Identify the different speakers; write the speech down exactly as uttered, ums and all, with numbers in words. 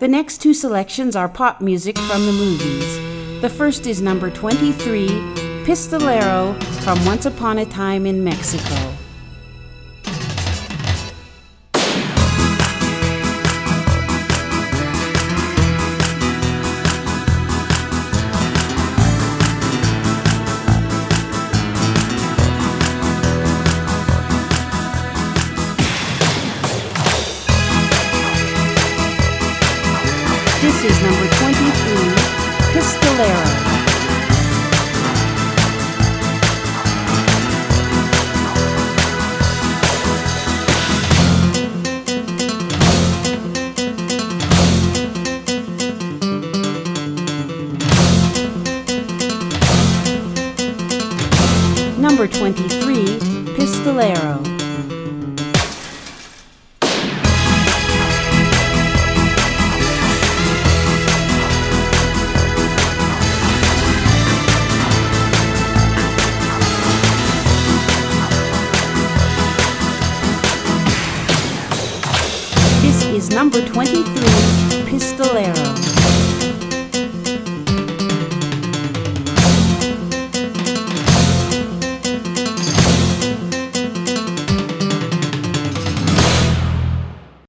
Speaker 1: The next two selections are pop music from the movies. The first is number twenty-three, Pistolero from Once Upon a Time in Mexico. This is number twenty-three, Pistolero. Number twenty-three, Pistolero. This is number twenty-three, Pistolero.